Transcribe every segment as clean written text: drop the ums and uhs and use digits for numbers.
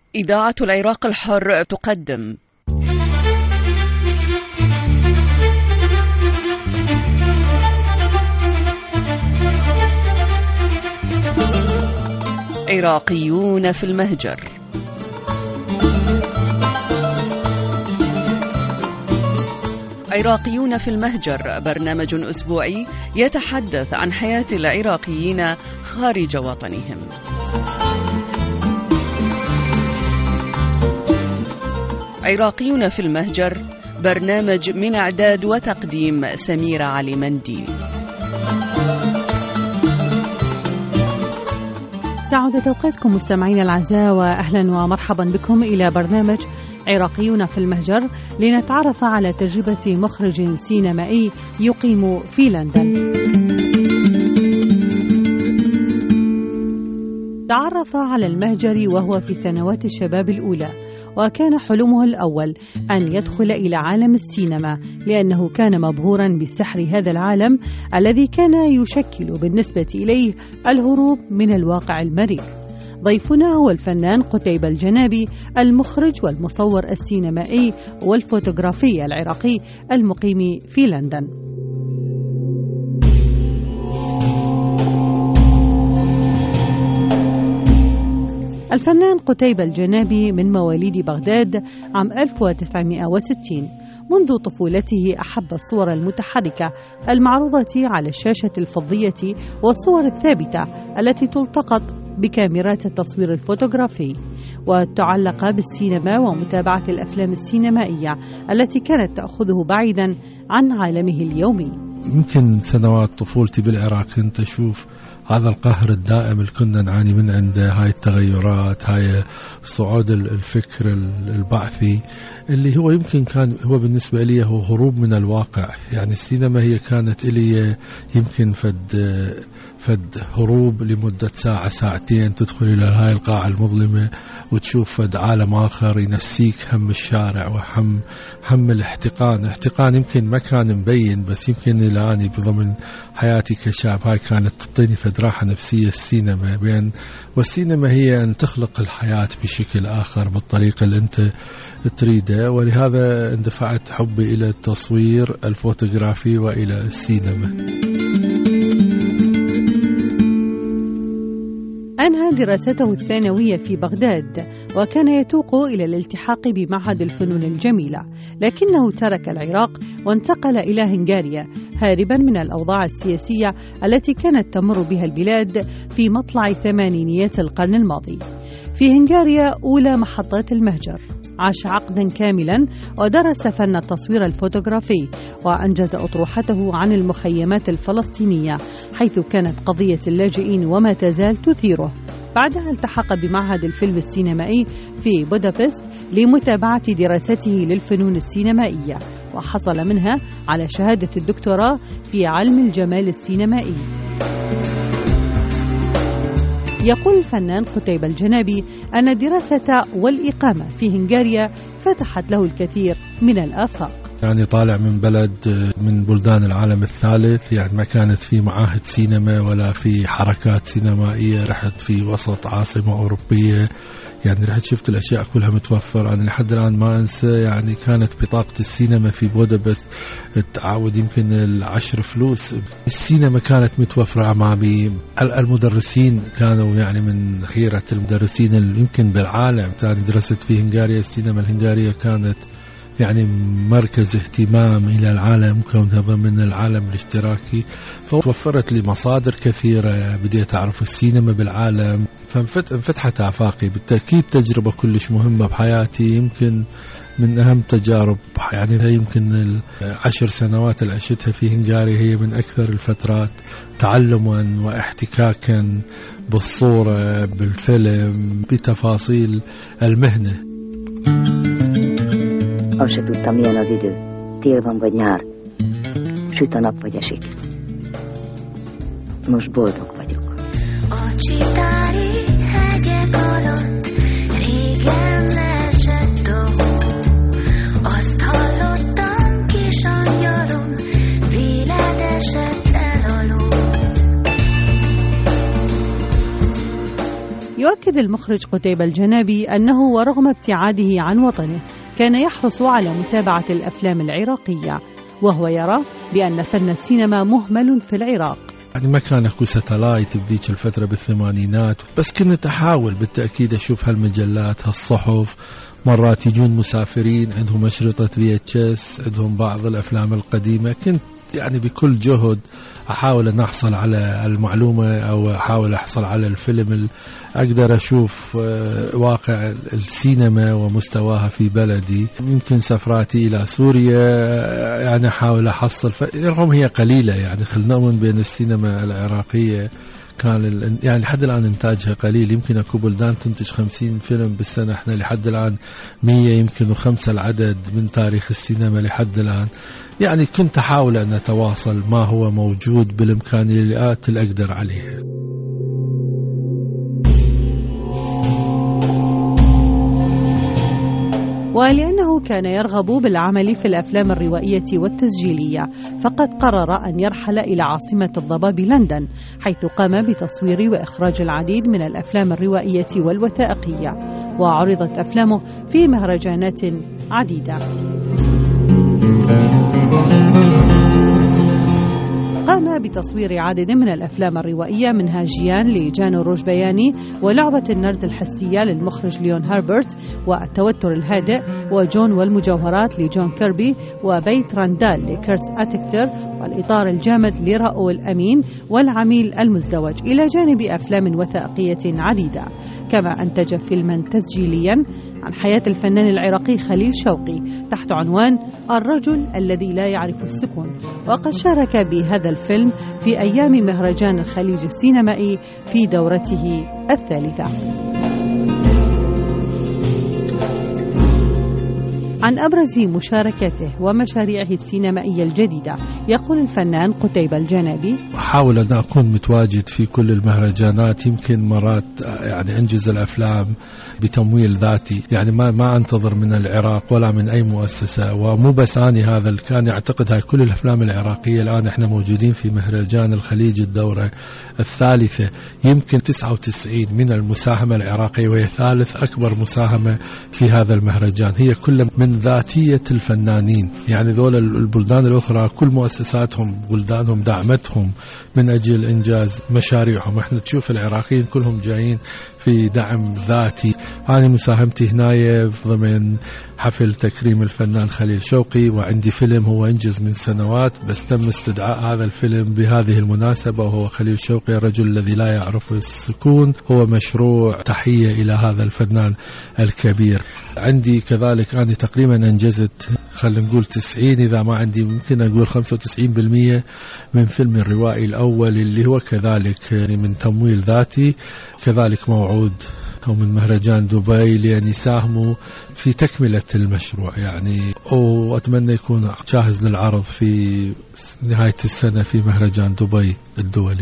إذاعة العراق الحر تقدم عراقيون في المهجر. عراقيون في المهجر برنامج أسبوعي يتحدث عن حياة العراقيين خارج وطنهم. عراقيون في المهجر برنامج من إعداد وتقديم سميرة علي منديل. سعادة أوقاتكم مستمعين الأعزاء، وأهلا ومرحبا بكم إلى برنامج عراقيون في المهجر، لنتعرف على تجربة مخرج سينمائي يقيم في لندن. تعرف على المهجر وهو في سنوات الشباب الأولى، وكان حلمه الأول أن يدخل إلى عالم السينما، لأنه كان مبهورا بسحر هذا العالم الذي كان يشكل بالنسبة إليه الهروب من الواقع المرير. ضيفنا هو الفنان قتيبة الجنابي، المخرج والمصور السينمائي والفوتوغرافي العراقي المقيم في لندن. الفنان قتيبة الجنابي من مواليد بغداد عام 1960. منذ طفولته أحب الصور المتحركة المعروضة على الشاشة الفضية والصور الثابتة التي تلتقط بكاميرات التصوير الفوتوغرافي، وتعلق بالسينما ومتابعة الأفلام السينمائية التي كانت تأخذه بعيدا عن عالمه اليومي. يمكن سنوات طفولتي بالعراق كنت أشوف هذا القهر الدائم اللي كنا نعاني من عنده، هاي التغيرات، هاي صعود الفكر البعثي اللي هو يمكن كان هو بالنسبة لي هو هروب من الواقع. يعني السينما هي كانت لي يمكن فد هروب لمدة ساعة ساعتين، تدخل إلى هاي القاعة المظلمة وتشوف فد عالم آخر ينسيك هم الشارع وهم الاحتقان يمكن ما كان مبين، بس يمكن الآن بضمن حياتي كشاب هاي كانت تعطيني فد راحة نفسية السينما. والسينما هي أن تخلق الحياة بشكل آخر بالطريقة اللي أنت تريده، ولهذا اندفعت حبي إلى التصوير الفوتوغرافي وإلى السينما. أنهى دراسته الثانوية في بغداد، وكان يتوق إلى الالتحاق بمعهد الفنون الجميلة، لكنه ترك العراق وانتقل إلى هنغاريا هاربا من الأوضاع السياسية التي كانت تمر بها البلاد في مطلع ثمانينيات القرن الماضي. في هنغاريا أولى محطات المهجر، عاش عقدا كاملا ودرس فن التصوير الفوتوغرافي، وأنجز أطروحته عن المخيمات الفلسطينية، حيث كانت قضية اللاجئين وما تزال تثيره. بعدها التحق بمعهد الفيلم السينمائي في بودابست لمتابعة دراسته للفنون السينمائية، وحصل منها على شهادة الدكتوراه في علم الجمال السينمائي. يقول الفنان قتيبة الجنابي أن الدراسة والإقامة في هنغاريا فتحت له الكثير من الآفاق. يعني طالع من بلد من بلدان العالم الثالث، يعني ما كانت في معاهد سينما ولا في حركات سينمائية، رحت في وسط عاصمة أوروبية، يعني رحت شفت الأشياء كلها متوفرة. أنا لحد الآن ما أنسى، يعني كانت بطاقة السينما في بودابست تعاود يمكن 10 فلوس. السينما كانت متوفرة أمامي. المدرسين كانوا يعني من خيرة المدرسين اللي يمكن بالعالم. ثاني درست في هنغاريا، السينما الهنغارية كانت يعني مركز اهتمام إلى العالم كونها ضمن العالم الاشتراكي، فوفرت لي مصادر كثيرة، بديت أعرف السينما بالعالم، فانفتحت آفاقي. بالتأكيد تجربة كلش مهمة بحياتي، يمكن من أهم تجارب. يعني هي يمكن 10 سنوات اللي عشتها في هنغاريا هي من أكثر الفترات تعلما واحتكاكا بالصورة، بالفيلم، بتفاصيل المهنة. Azt se tudtam, milyen az idő. Tél van vagy nyár. Süt a nap vagy esik. Most boldog vagyok. A csitári hegyek alatt régen esett a hó. Azt hallottam, kis angyalom, véled esett el a ló. يؤكد يقول المخرج قتيبة الجنابي أنه ورغم ابتعاده عن وطنه كان يحرص على متابعة الأفلام العراقية، وهو يرى بأن فن السينما مهمل في العراق. يعني ما كان اكو ساتلايت بديك الفترة بالثمانينات، بس كنت أحاول بالتأكيد أشوف هالمجلات هالصحف. مرات يجون مسافرين عندهم أشرطة VHS، عندهم بعض الأفلام القديمة. كنت يعني بكل جهد أحاول أن أحصل على المعلومة أو أحاول أحصل على الفيلم أقدر أشوف واقع السينما ومستواها في بلدي. يمكن سفراتي إلى سوريا يعني أحاول أحصل، رغم هي قليلة، يعني خلنا نؤمن بأن السينما العراقية كان يعني لحد الآن إنتاجها قليل. يمكن أكو بلدان تنتج 50 فيلم بالسنة، إحنا لحد الآن 100، يمكن 5 العدد من تاريخ السينما لحد الآن. يعني كنت أحاول أن أتواصل ما هو موجود بالإمكانيات اللي أقدر عليها. ولأنه كان يرغب بالعمل في الأفلام الروائية والتسجيلية، فقد قرر أن يرحل إلى عاصمة الضباب لندن، حيث قام بتصوير وإخراج العديد من الأفلام الروائية والوثائقية، وعرضت أفلامه في مهرجانات عديدة. قام بتصوير عدد من الأفلام الروائية منها جيان لجانو روجبياني، ولعبة النرد الحسية للمخرج ليون هاربرت، والتوتر الهادئ وجون والمجوهرات لجون كيربي، وبيت راندال لكيرس أتكتر، والإطار الجامد لراؤول أمين، والعميل المزدوج، إلى جانب أفلام وثائقية عديدة. كما أنتج فيلما تسجيليا عن حياة الفنان العراقي خليل شوقي تحت عنوان الرجل الذي لا يعرف السكون، وقد شارك بهذا الفيلم في أيام مهرجان الخليج السينمائي في دورته الثالثة. عن أبرز مشاركاته ومشاريعه السينمائية الجديدة يقول الفنان قتيبة الجنابي: أحاول أن أكون متواجد في كل المهرجانات. يمكن مرات يعني أنجز الأفلام بتمويل ذاتي، يعني ما أنتظر من العراق ولا من أي مؤسسة. ومو بس أني هذا اللي كان يعتقد هاي كل الأفلام العراقية. الآن إحنا موجودين في مهرجان الخليج الدورة الثالثة، يمكن 99 من المساهمة العراقية، وهي ثالث أكبر مساهمة في هذا المهرجان. هي كل من ذاتية الفنانين، يعني ذول البلدان الأخرى كل مؤسساتهم بلدانهم دعمتهم من أجل إنجاز مشاريعهم. احنا تشوف العراقيين كلهم جايين في دعم ذاتي. أنا مساهمتي هنا ضمن حفل تكريم الفنان خليل شوقي، وعندي فيلم هو انجز من سنوات بس تم استدعاء هذا الفيلم بهذه المناسبة، وهو خليل شوقي الرجل الذي لا يعرف السكون. هو مشروع تحية إلى هذا الفنان الكبير. عندي كذلك أنا تقريبا أنجزت خلينا نقول 90 إذا ما عندي ممكن أقول 95% من فيلم الروائي الأول اللي هو كذلك من تمويل ذاتي، كذلك موعود أو من مهرجان دبي لأن يساهموا في تكملة المشروع يعني. وأتمنى يكون جاهز للعرض في نهاية السنة في مهرجان دبي الدولي.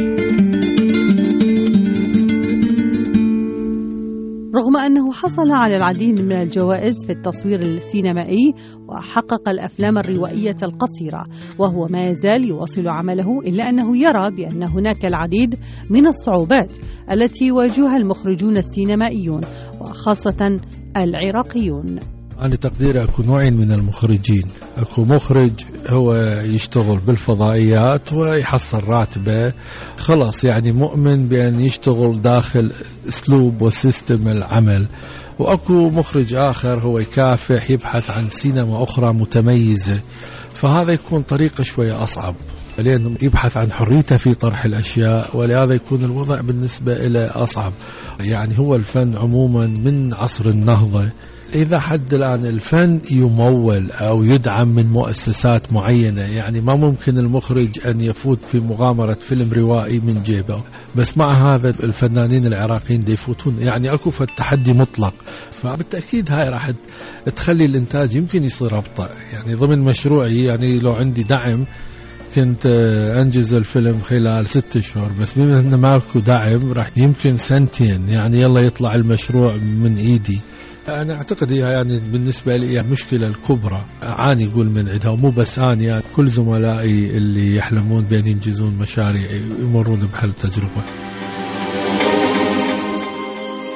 رغم أنه حصل على العديد من الجوائز في التصوير السينمائي وحقق الأفلام الروائية القصيرة، وهو ما يزال يواصل عمله، إلا أنه يرى بأن هناك العديد من الصعوبات التي يواجهها المخرجون السينمائيون وخاصة العراقيون. أنا تقديري أكو نوعين من المخرجين. أكو مخرج هو يشتغل بالفضائيات ويحصل راتبه خلاص، يعني مؤمن بأن يشتغل داخل أسلوب وسيستم العمل. وأكو مخرج آخر هو يكافح يبحث عن سينما أخرى متميزة، فهذا يكون طريقة شوية أصعب لأنه يبحث عن حريته في طرح الأشياء، ولهذا يكون الوضع بالنسبة إلى أصعب. يعني هو الفن عموما من عصر النهضة إذا حد الآن الفن يمول أو يدعم من مؤسسات معينة، يعني ما ممكن المخرج أن يفوت في مغامرة فيلم روائي من جيبه. بس مع هذا الفنانين العراقيين دي يفوتون، يعني أكو التحدي مطلق. فبالتأكيد هاي راح تخلي الإنتاج يمكن يصير أبطأ. يعني ضمن مشروعي يعني لو عندي دعم كنت أنجز الفيلم خلال 6 أشهر، بس بما أنه ماكو دعم راح يمكن 2 سنين، يعني يلا يطلع المشروع من إيدي. أنا أعتقد يعني بالنسبة لي المشكلة الكبرى أعاني يقول من عندها، ومو بس أنا يعني كل زملائي اللي يحلمون بأن ينجزون مشاريع يمرون بهالتجربة.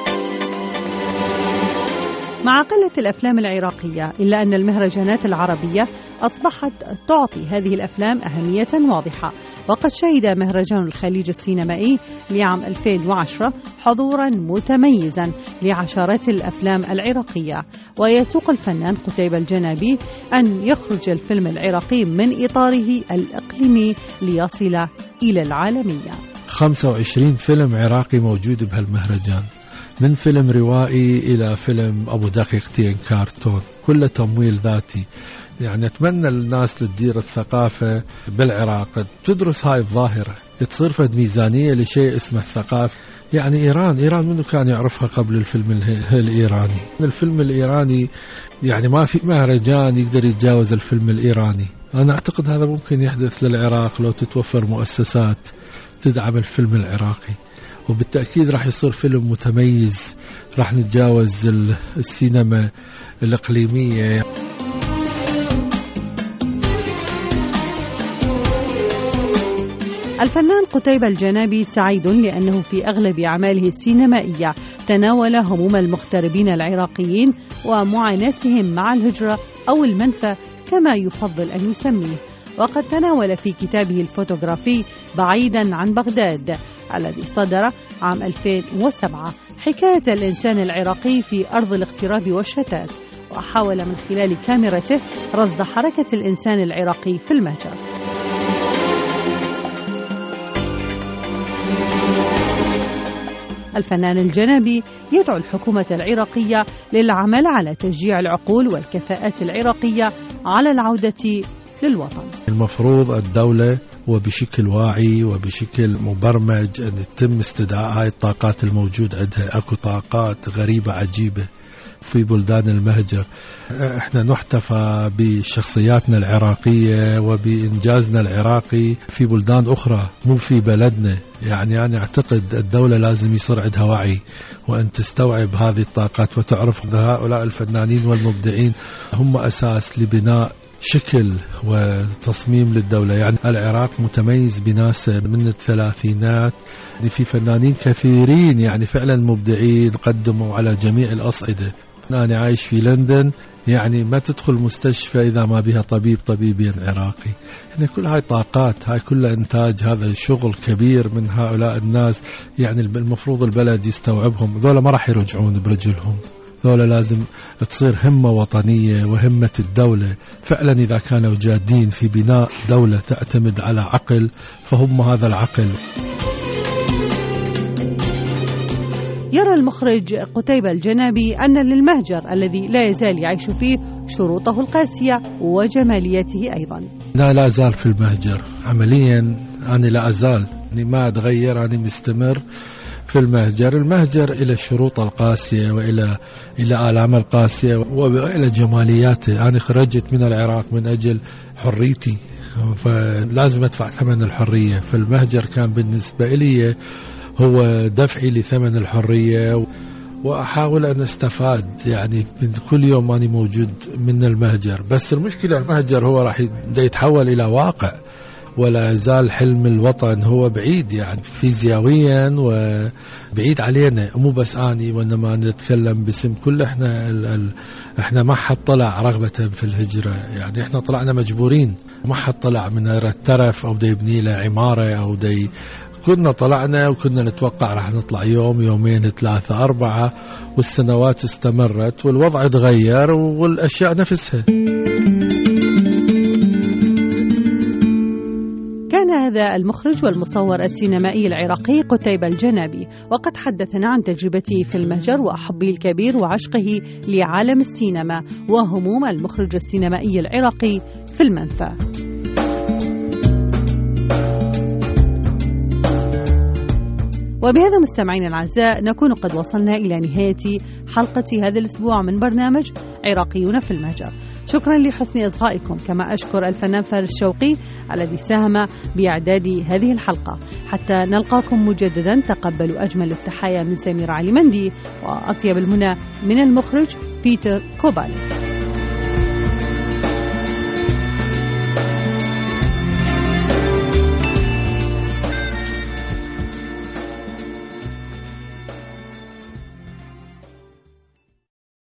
مع قلة الأفلام العراقية إلا أن المهرجانات العربية أصبحت تعطي هذه الأفلام أهمية واضحة، وقد شهد مهرجان الخليج السينمائي لعام 2010 حضورا متميزا لعشرات الأفلام العراقية، ويتوق الفنان قتيبة الجنابي أن يخرج الفيلم العراقي من إطاره الإقليمي ليصل إلى العالمية. 25 فيلم عراقي موجود بهالمهرجان، من فيلم روائي إلى فيلم أبو دقيقتين كارتون، كله تمويل ذاتي. يعني أتمنى الناس تدير الثقافة بالعراق تدرس هاي الظاهرة، تصير فد ميزانية لشيء اسمه الثقافة. يعني إيران منو كان يعرفها قبل الفيلم الإيراني؟ الفيلم الإيراني يعني ما في مهرجان يقدر يتجاوز الفيلم الإيراني. أنا أعتقد هذا ممكن يحدث للعراق لو تتوفر مؤسسات تدعم الفيلم العراقي، وبالتأكيد راح يصير فيلم متميز، راح نتجاوز السينما الإقليمية. الفنان قتيبة الجنابي سعيد لأنه في أغلب أعماله السينمائية تناول هموم المغتربين العراقيين ومعاناتهم مع الهجرة أو المنفى كما يفضل أن يسميه، وقد تناول في كتابه الفوتوغرافي بعيدا عن بغداد الذي صدر عام 2007 حكاية الإنسان العراقي في أرض الاغتراب والشتات، وحاول من خلال كاميرته رصد حركة الإنسان العراقي في المهجر. الفنان الجنابي يدعو الحكومة العراقية للعمل على تشجيع العقول والكفاءات العراقية على العودة للوطن. المفروض الدولة وبشكل واعي وبشكل مبرمج أن يتم استدعاء هاي الطاقات الموجود عندها. أكو طاقات غريبة عجيبة في بلدان المهجر. احنا نحتفى بشخصياتنا العراقية وبإنجازنا العراقي في بلدان أخرى مو في بلدنا. يعني أنا أعتقد الدولة لازم يصير عندها وعي وأن تستوعب هذه الطاقات وتعرف هؤلاء الفنانين والمبدعين هم أساس لبناء شكل وتصميم للدولة. يعني العراق متميز بناس من الثلاثينات، يعني في فنانين كثيرين يعني فعلا مبدعين قدموا على جميع الأصعدة. أنا عايش في لندن، يعني ما تدخل مستشفى إذا ما بها طبيبين عراقي. هنا كل هاي طاقات، هاي كلها إنتاج، هذا شغل كبير من هؤلاء الناس. يعني المفروض البلد يستوعبهم، ذولا ما راح يرجعون برجلهم، ذولا لازم تصير همة وطنية وهمة الدولة. فعلا إذا كانوا جادين في بناء دولة تعتمد على عقل فهم هذا العقل. يرى المخرج قتيبة الجنابي أن للمهجر الذي لا يزال يعيش فيه شروطه القاسية وجماليته أيضا. لا أزال في المهجر عمليا، أنا لا أزال، أنا ما أتغير، أنا مستمر في المهجر. المهجر إلى الشروط القاسية وإلى آلام القاسية وإلى جمالياته. أنا خرجت من العراق من أجل حريتي، فلازم أدفع ثمن الحرية. فالمهجر كان بالنسبة لي هو دفعي لثمن الحرية، وأحاول أن أستفاد يعني من كل يوم أنا موجود من المهجر. بس المشكلة المهجر هو راح يتحول إلى واقع، ولا يزال حلم الوطن هو بعيد يعني فيزيائيا وبعيد علينا، مو بس أني وإنما نتكلم باسم كل إحنا ما حد طلع رغبة في الهجرة. يعني إحنا طلعنا مجبورين، ما حد طلع من الترف أو دا يبني له عمارة أو دا. كنا طلعنا وكنا نتوقع راح نطلع يوم يومين 3 4، والسنوات استمرت والوضع تغير والأشياء نفسها. كان هذا المخرج والمصور السينمائي العراقي قتيبة الجنابي، وقد حدثنا عن تجربته في المهجر وحبه الكبير وعشقه لعالم السينما وهموم المخرج السينمائي العراقي في المنفى. وبهذا مستمعينا الأعزاء نكون قد وصلنا إلى نهاية حلقة هذا الأسبوع من برنامج عراقيون في المهجر. شكرا لحسن إصغائكم، كما أشكر الفنان فارس شوقي الذي ساهم بإعداد هذه الحلقة. حتى نلقاكم مجددا تقبلوا أجمل التحايا من سمير علي مندي وأطيب المنى من المخرج بيتر كوبالي.